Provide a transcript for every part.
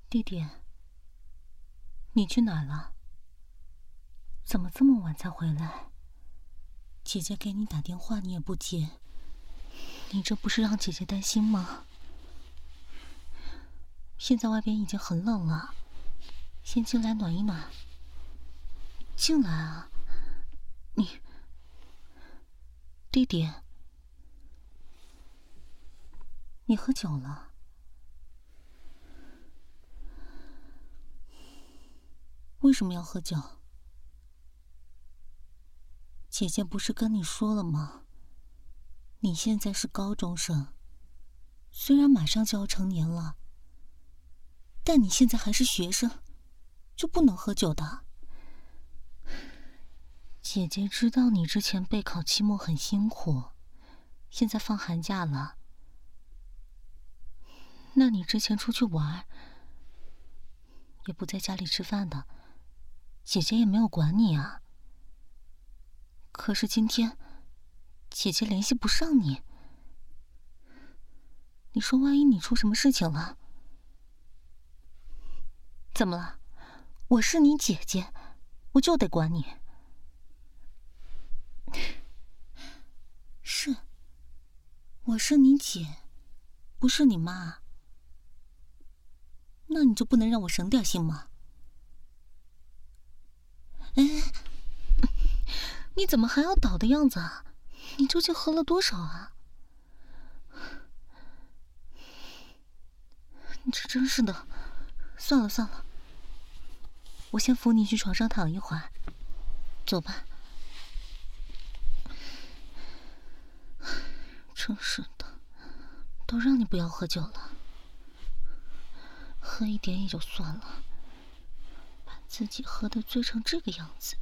弟弟，你去哪儿了？怎么这么晚才回来？姐姐给你打电话你也不接，你这不是让姐姐担心吗？现在外边已经很冷了，先进来暖一暖。进来啊，你，弟弟，你喝酒了？为什么要喝酒？姐姐不是跟你说了吗？你现在是高中生，虽然马上就要成年了，但你现在还是学生，就不能喝酒的。姐姐知道你之前备考期末很辛苦，现在放寒假了，那你之前出去玩，也不在家里吃饭的，姐姐也没有管你啊。可是今天，姐姐联系不上你，你说万一你出什么事情了？怎么了？我是你姐姐，我就得管你。是，我是你姐，不是你妈。那你就不能让我省点心吗？哎，你怎么还要倒的样子啊？你究竟喝了多少啊？你这真是的，算了算了，我先扶你去床上躺一会儿，走吧。真是的，都让你不要喝酒了，喝一点也就算了，把自己喝得醉成这个样子，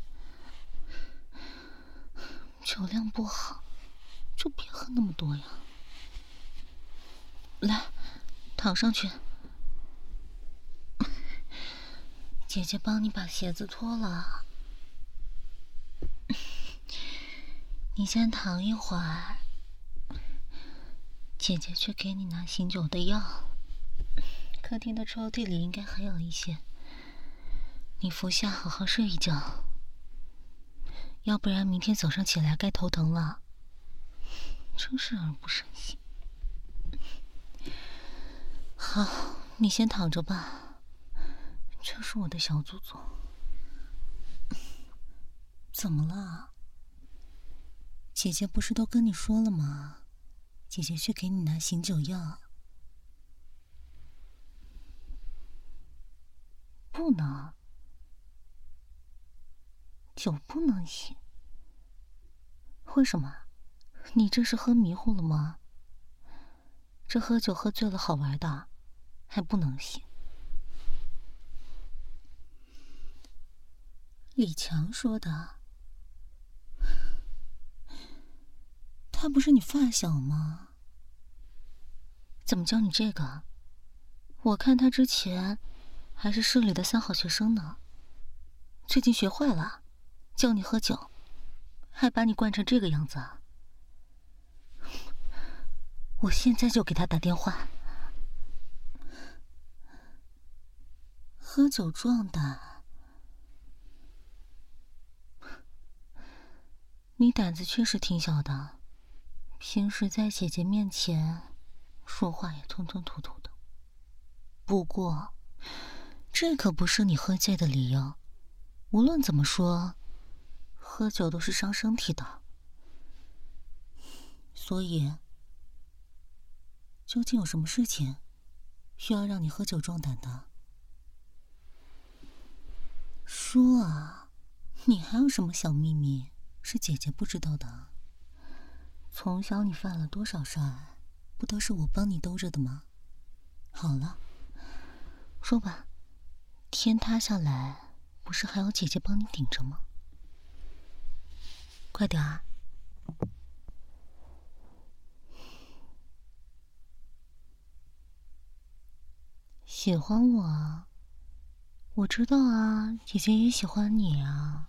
酒量不好，就别喝那么多呀。来，躺上去，姐姐帮你把鞋子脱了，你先躺一会儿，姐姐去给你拿醒酒的药。客厅的抽屉里应该还有一些，你服下好好睡一觉，要不然明天早上起来该头疼了。真是让人不省心。好，你先躺着吧，这是我的小祖宗。怎么了？姐姐不是都跟你说了吗？姐姐去给你拿醒酒药。不能，酒不能醒。为什么？你这是喝迷糊了吗？这喝酒喝醉了好玩的，还不能醒。李强说的。他不是你发小吗？怎么教你这个？我看他之前还是市里的3好学生呢，最近学坏了，教你喝酒，还把你惯成这个样子啊！我现在就给他打电话。喝酒壮胆，你胆子确实挺小的，平时在姐姐面前说话也吞吞吐吐的。不过，这可不是你喝醉的理由。无论怎么说，喝酒都是伤身体的。所以，究竟有什么事情需要让你喝酒壮胆的？说啊，你还有什么小秘密是姐姐不知道的？从小你犯了多少事，不都是我帮你兜着的吗？好了，说吧，天塌下来，不是还有姐姐帮你顶着吗？快点儿！喜欢我？我知道啊，姐姐也喜欢你啊。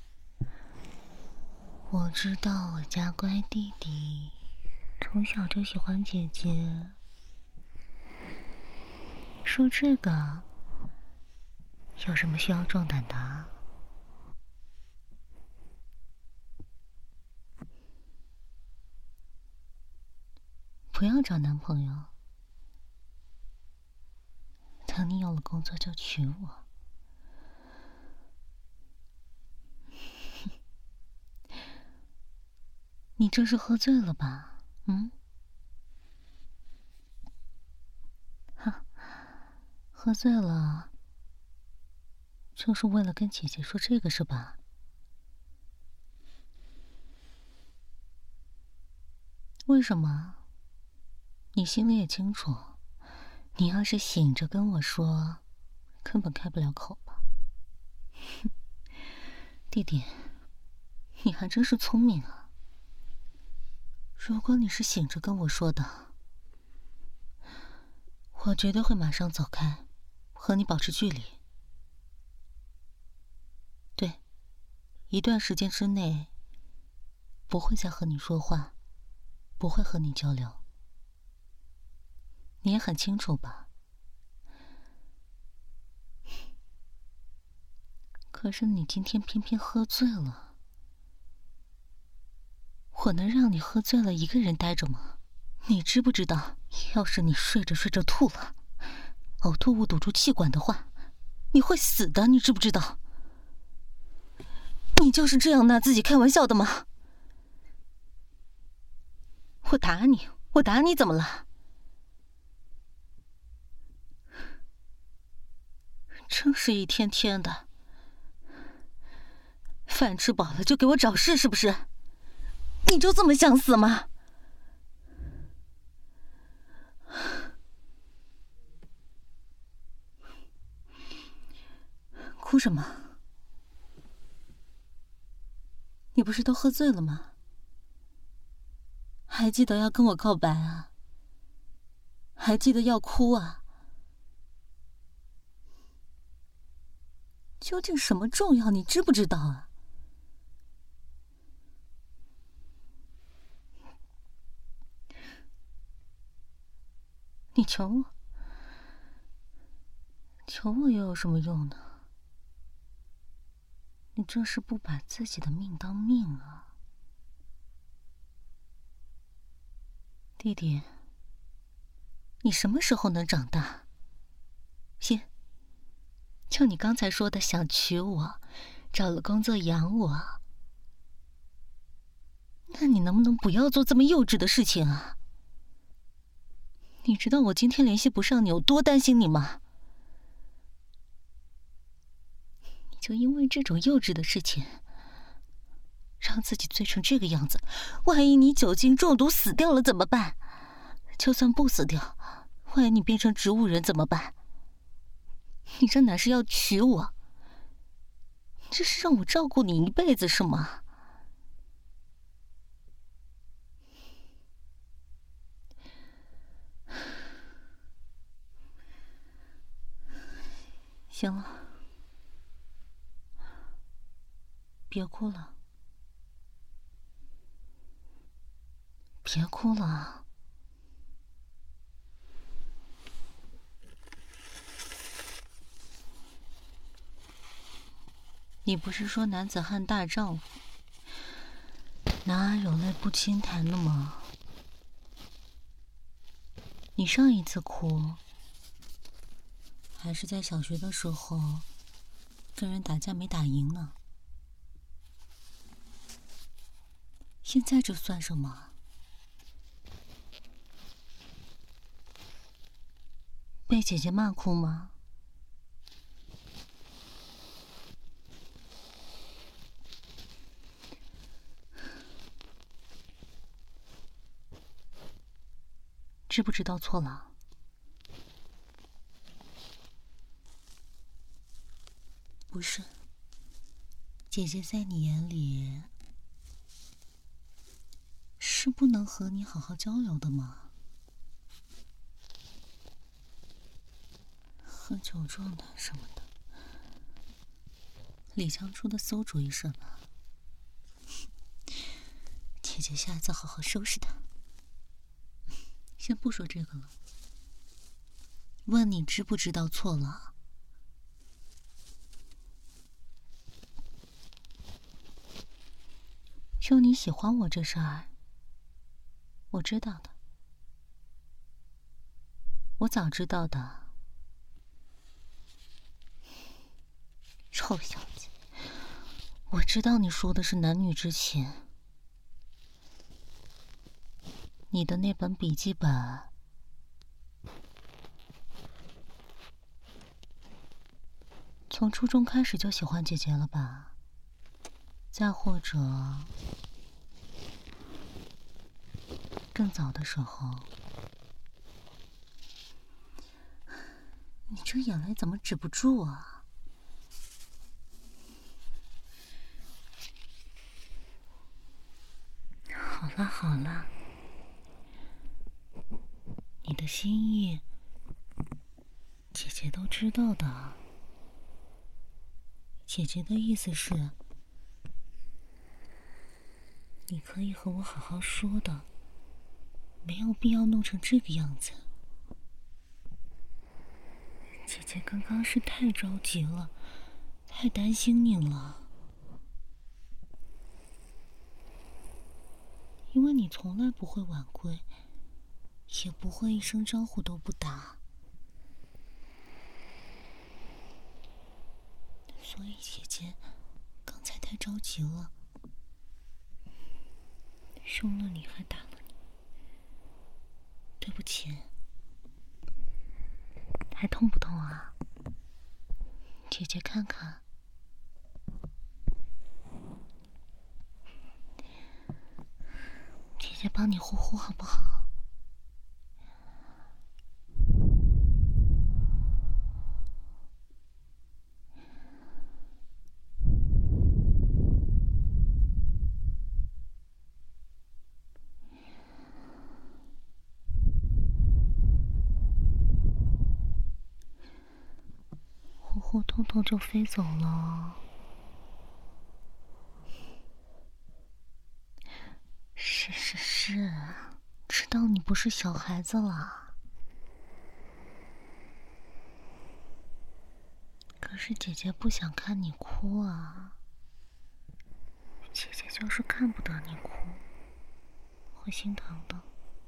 我知道我家乖弟弟从小就喜欢姐姐。说这个， 有什么需要壮胆的？不要找男朋友，等你有了工作就娶我。你这是喝醉了吧？喝醉了，就是为了跟姐姐说这个是吧？为什么？你心里也清楚，你要是醒着跟我说，根本开不了口吧？弟弟，你还真是聪明啊。如果你是醒着跟我说的，我绝对会马上走开，和你保持距离。对，一段时间之内，不会再和你说话，不会和你交流。你也很清楚吧？可是你今天偏偏喝醉了，我能让你喝醉了一个人待着吗？你知不知道，要是你睡着睡着吐了，呕吐物堵住气管的话，你会死的，你知不知道？你就是这样拿自己开玩笑的吗？我打你，我打你怎么了？真是一天天的，饭吃饱了就给我找事是不是？你就这么想死吗？哭什么？你不是都喝醉了吗？还记得要跟我告白啊？还记得要哭啊？究竟什么重要，你知不知道啊？你求我，求我又有什么用呢？你这是不把自己的命当命啊！弟弟，你什么时候能长大？行，就你刚才说的想娶我，找了工作养我，那你能不能不要做这么幼稚的事情啊？你知道我今天联系不上你有多担心你吗？你就因为这种幼稚的事情，让自己醉成这个样子，万一你酒精中毒死掉了怎么办？就算不死掉，万一你变成植物人怎么办？你这哪是要娶我，这是让我照顾你一辈子是吗？行了，别哭了，别哭了。你不是说男子汉大丈夫，哪有泪不轻弹的吗？你上一次哭，还是在小学的时候，跟人打架没打赢呢。现在这算什么？被姐姐骂哭吗？知不知道错了？不是，姐姐在你眼里是不能和你好好交流的吗？喝酒壮胆什么的，李强出的馊主意是吧？姐姐下次好好收拾他。先不说这个了，问你知不知道错了？ 就你喜欢我这事儿，我知道的，我早知道的。臭小子，我知道你说的是男女之情。你的那本笔记本，从初中开始就喜欢姐姐了吧？再或者更早的时候，你这眼泪怎么止不住啊？好了好了，你的心意，姐姐都知道的。姐姐的意思是，你可以和我好好说的，没有必要弄成这个样子。姐姐刚刚是太着急了，太担心你了。因为你从来不会晚归，也不会一声招呼都不打，所以姐姐刚才太着急了，凶了你还打了你，对不起。还痛不痛啊？姐姐看看。姐姐帮你呼呼好不好？呼呼痛痛就飞走了。是，知道你不是小孩子了。可是姐姐不想看你哭啊。姐姐就是看不得你哭，会心疼的。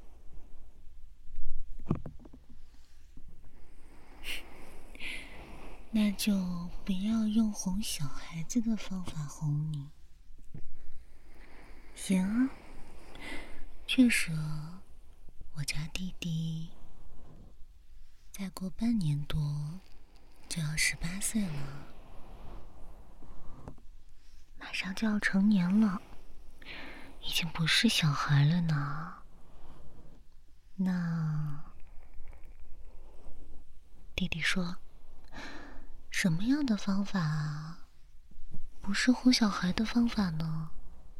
那就不要用哄小孩子的方法哄你。行啊，确实，我家弟弟再过半年多就要18岁了，马上就要成年了，已经不是小孩了呢。那弟弟说，什么样的方法不是哄小孩的方法呢？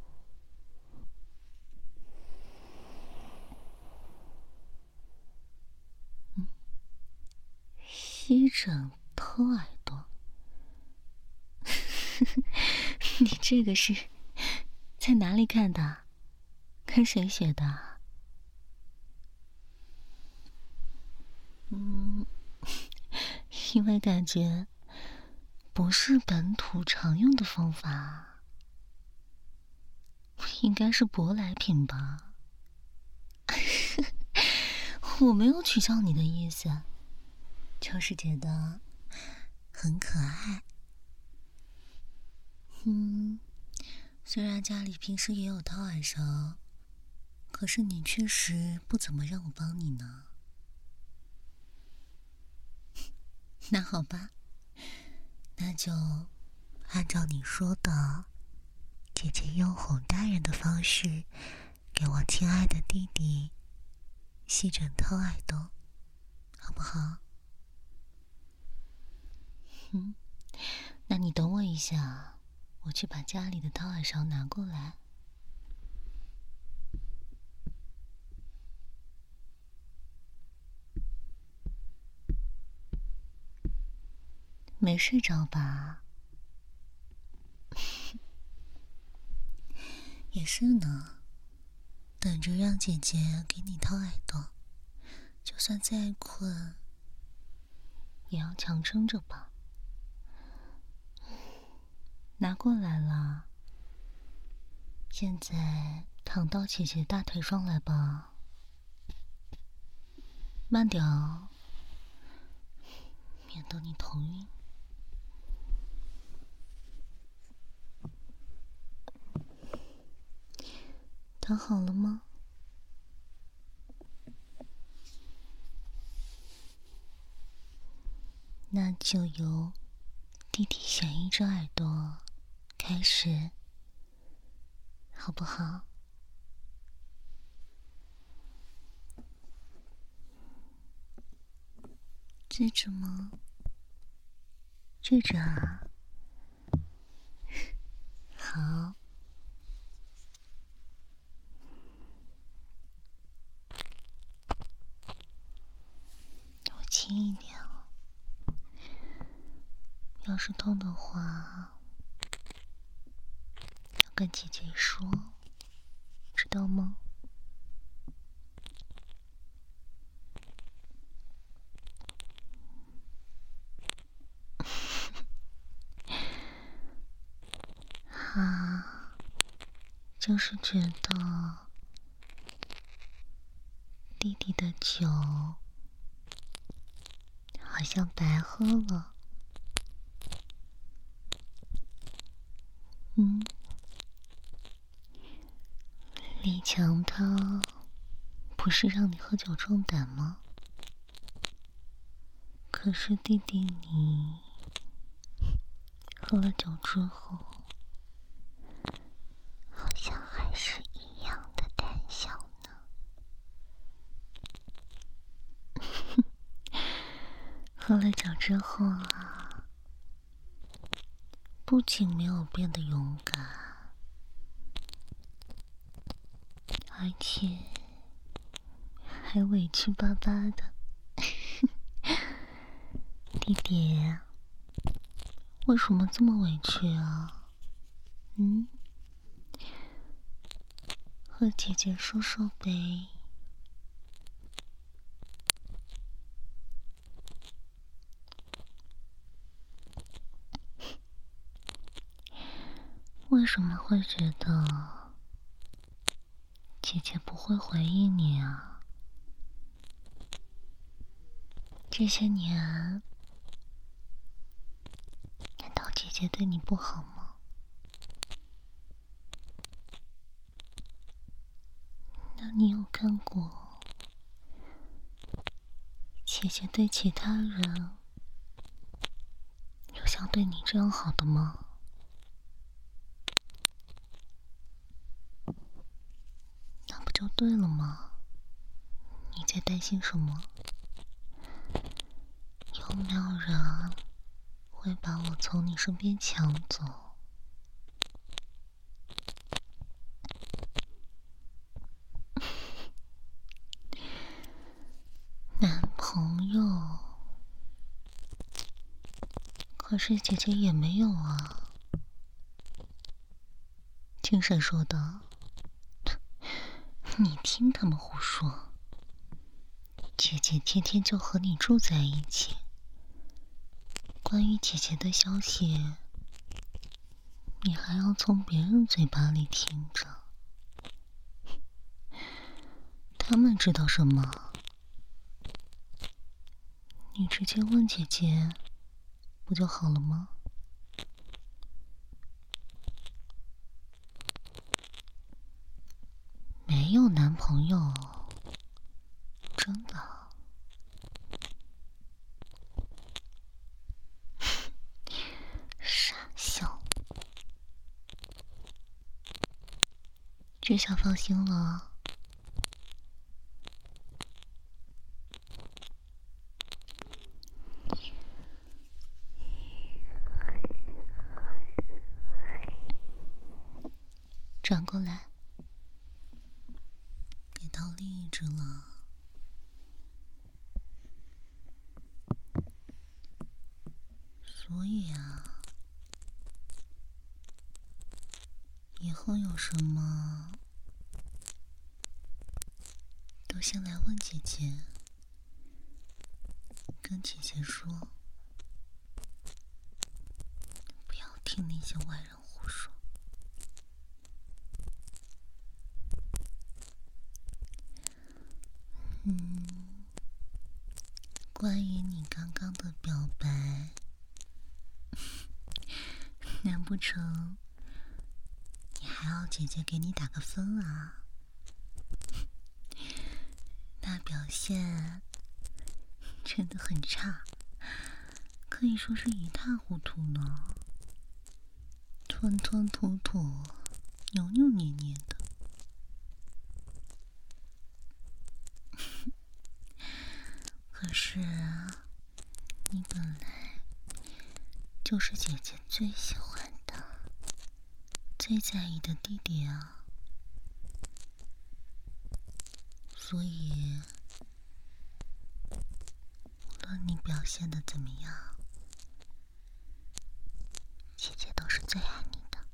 吸枕偷耳朵？你这个是在哪里看的？跟谁学的？因为感觉不是本土常用的方法，应该是舶来品吧。我没有取笑你的意思，就是觉得很可爱。虽然家里平时也有掏耳勺，可是你确实不怎么让我帮你呢。那好吧，那就按照你说的，姐姐用哄大人的方式，给我亲爱的弟弟吸枕掏耳朵，好不好？那你等我一下，我去把家里的掏耳勺拿过来。没睡着吧？也是呢，等着让姐姐给你掏耳朵，就算再困，也要强撑着吧。拿过来了， 现在躺到姐姐大腿上来吧，慢点哦，免得你头晕。躺好了吗？那就由弟弟选一只耳朵开始，好不好？这只吗？这只啊。好。我轻一点哦。要是痛的话，要跟姐姐说，知道吗？啊，就是觉得弟弟的酒好像白喝了。李强他不是让你喝酒壮胆吗？可是弟弟你喝了酒之后，好像还是一样的胆小呢。喝了酒之后啊，不仅没有变得勇敢，而且还委屈巴巴的。弟弟，为什么这么委屈啊？和姐姐说说呗。为什么会觉得姐姐不会回应你啊？这些年，难道姐姐对你不好吗？那你有看过姐姐对其他人有像对你这样好的吗？那不就对了吗？你在担心什么？有没有人会把我从你身边抢走？男朋友？可是姐姐也没有啊。听谁说的？你听他们胡说。姐姐天天就和你住在一起，关于姐姐的消息，你还要从别人嘴巴里听着。他们知道什么？你直接问姐姐不就好了吗？没有男朋友，真的。傻笑。这下放心了。转过来，别套另一只了。所以啊，以后有什么都先来问姐姐，跟姐姐说，不要听那些外人胡说。 不成，你还要姐姐给你打个分啊？那表现真的很差，可以说是一塌糊涂呢，吞吞吐吐，扭扭捏捏的。可是你本来就是姐姐最喜欢的、最在意的弟弟啊，所以无论你表现得怎么样，姐姐都是最爱你的。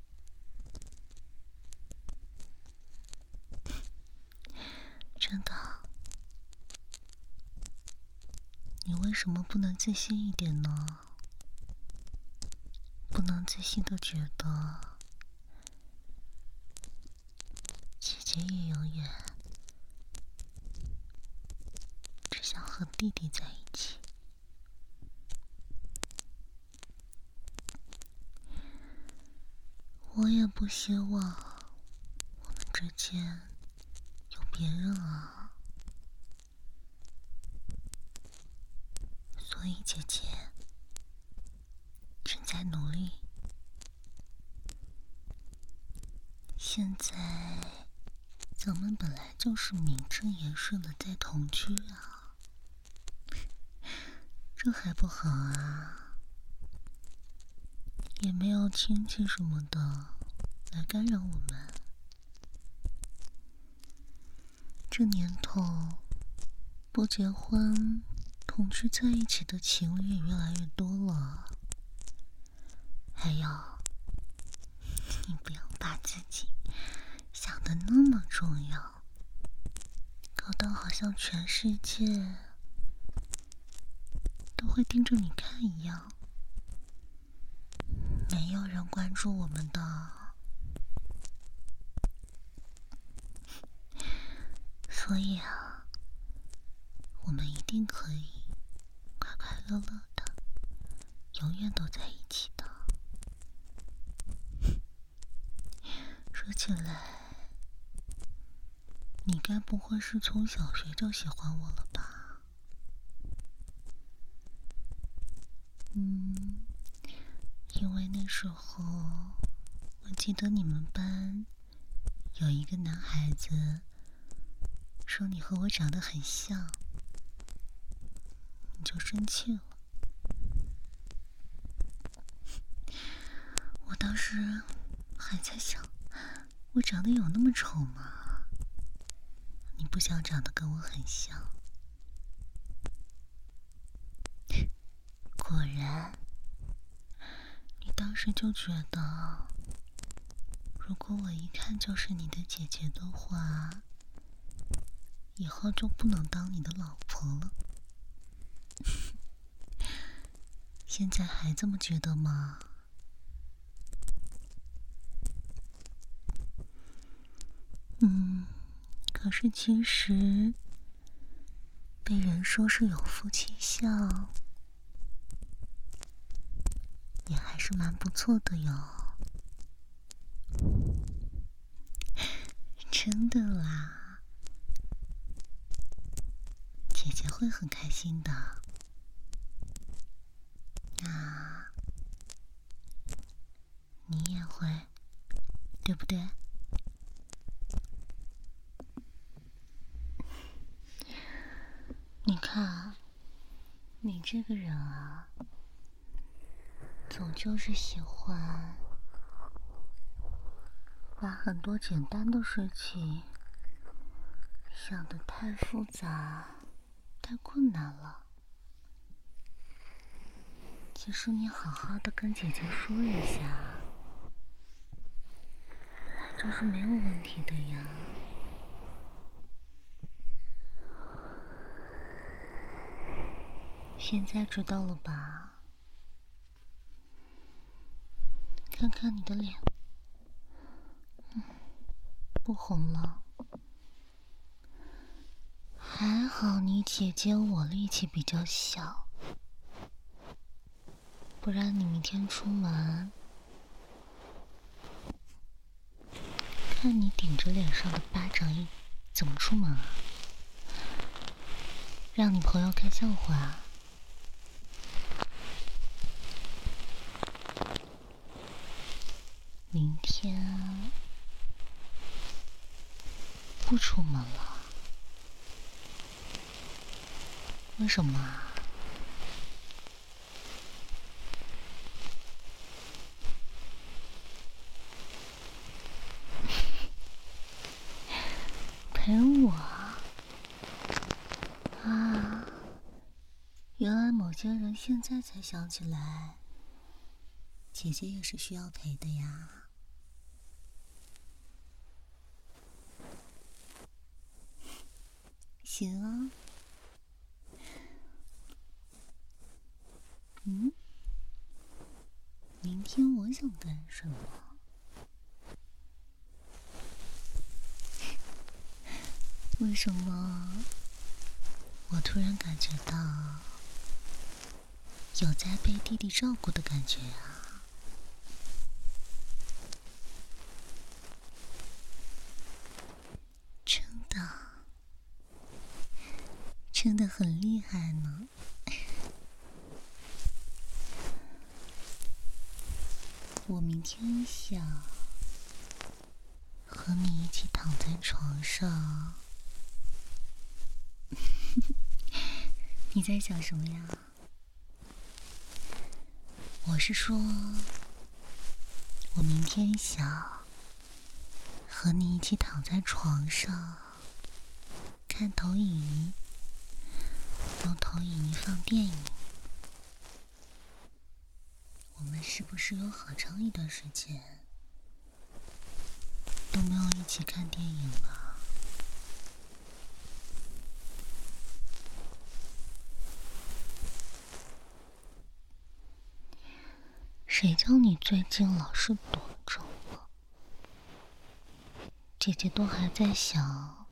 真的，你为什么不能自信一点呢？不能自信的觉得姐姐也永远只想和弟弟在一起。我也不希望我们之间有别人啊，所以姐姐正在努力。现在咱们本来就是名正言顺的在同居啊，这还不好啊？也没有亲戚什么的来干扰我们。这年头，不结婚同居在一起的情侣也越来越多了。还有，你不要把自己想得那么重要，搞到好像全世界都会盯着你看一样。没有人关注我们的，所以啊，我们一定可以快快乐乐的，永远都在一起的。说起来，你该不会是从小学就喜欢我了吧？因为那时候我记得你们班有一个男孩子说你和我长得很像，你就生气了。我当时还在想，我长得有那么丑吗？你不想长得跟我很像。果然，你当时就觉得，如果我一看就是你的姐姐的话，以后就不能当你的老婆了。现在还这么觉得吗？可是其实被人说是有夫妻相，也还是蛮不错的哟。真的啦，姐姐会很开心的。那你也会，对不对？你看，你这个人啊，总就是喜欢把很多简单的事情想得太复杂、太困难了。其实你好好的跟姐姐说一下，这是没有问题的呀。现在知道了吧？看看你的脸，不红了。还好你姐姐我力气比较小，不然你明天出门看你顶着脸上的巴掌怎么出门啊？让你朋友看笑话啊？明天不出门了？为什么啊？陪我啊？原来某些人现在才想起来，姐姐也是需要陪的呀。行啊。明天我想干什么？为什么我突然感觉到有在被弟弟照顾的感觉啊？真的很厉害呢。我明天想和你一起躺在床上。你在想什么呀？我是说，我明天想和你一起躺在床上，看投影仪，用投影仪放电影。我们是不是有好长一段时间都没有一起看电影了？谁叫你最近老是躲着我？姐姐都还在想，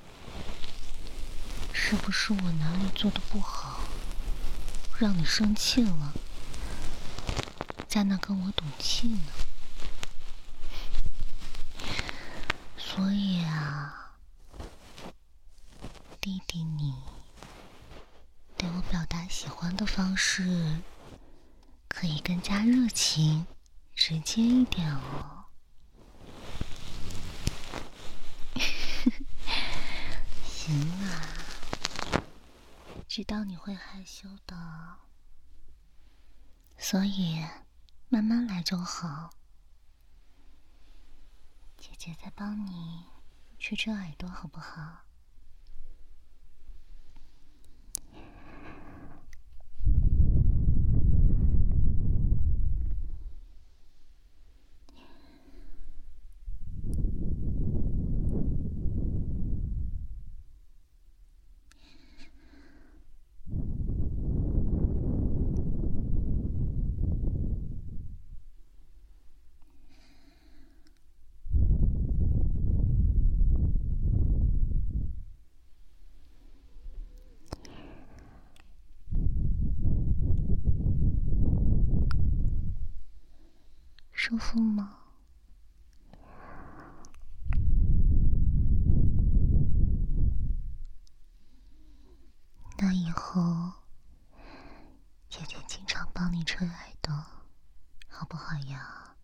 是不是我哪里做的不好，让你生气了，在那跟我赌气呢。所以啊，弟弟你对我表达喜欢的方式可以更加热情直接一点哦。行啊，知道你会害羞的，所以慢慢来就好。姐姐再帮你去遮耳朵好不好？舒服吗？那以后姐姐经常帮你遮耳朵，好不好呀？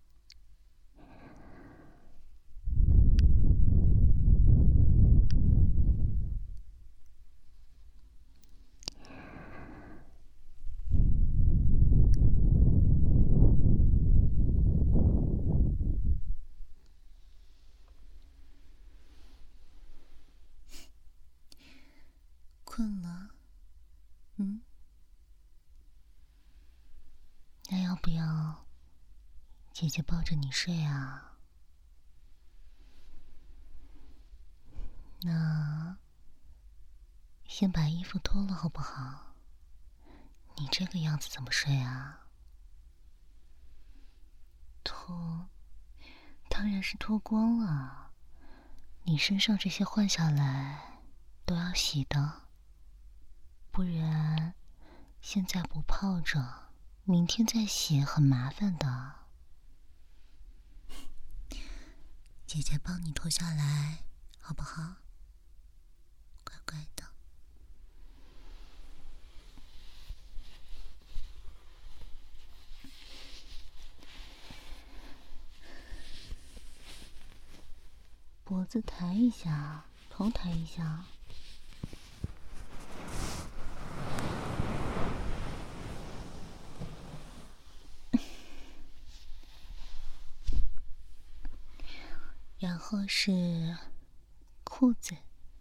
困了？那要不要姐姐抱着你睡啊？那先把衣服脱了好不好？你这个样子怎么睡啊？脱，当然是脱光了。你身上这些换下来都要洗的，不然现在不泡着，明天再洗很麻烦的。 姐姐帮你脱下来，好不好？乖乖的。脖子抬一下，头抬一下。然后是裤子。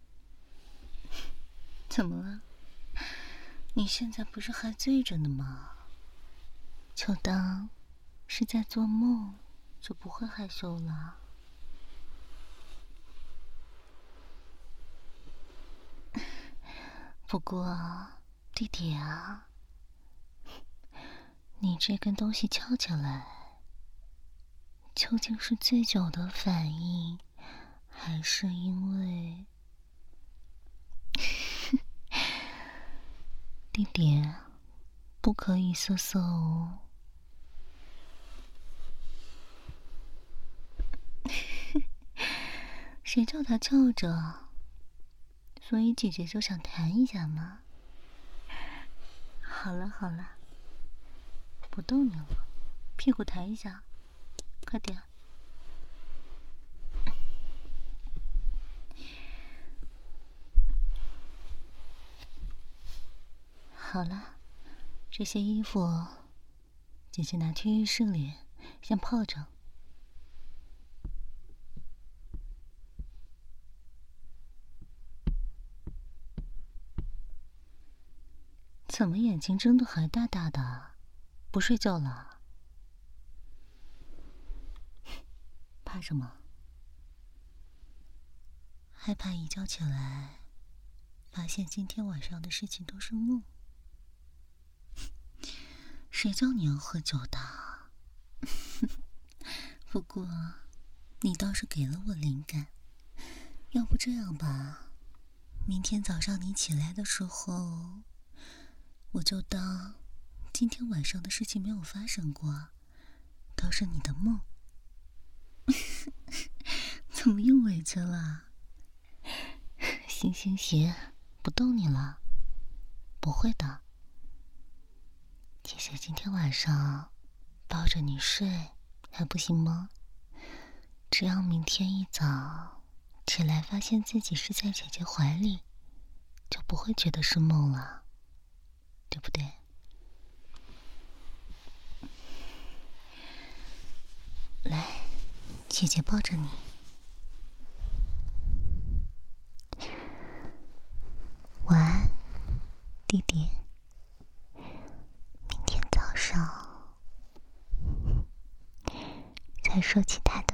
怎么了？你现在不是还醉着呢吗？就当是在做梦，就不会害羞了。不过，弟弟啊，你这根东西翘起来，究竟是醉酒的反应，还是因为……弟弟，不可以瑟瑟哦。谁叫他翘着？所以姐姐就想弹一下嘛。好了好了，不逗你了，屁股抬一下，快点。好了，这些衣服，姐姐拿去浴室里先泡着。怎么眼睛睁得还大大的？不睡觉了？怕什么？害怕一觉起来，发现今天晚上的事情都是梦？谁叫你要喝酒的？不过，你倒是给了我灵感。要不这样吧，明天早上你起来的时候，我就当今天晚上的事情没有发生过，都是你的梦。怎么又委屈了？行行行，不逗你了。不会的，姐姐今天晚上抱着你睡还不行吗？只要明天一早起来发现自己是在姐姐怀里，就不会觉得是梦了，对不对？来，姐姐抱着你。晚安，弟弟。明天早上再说其他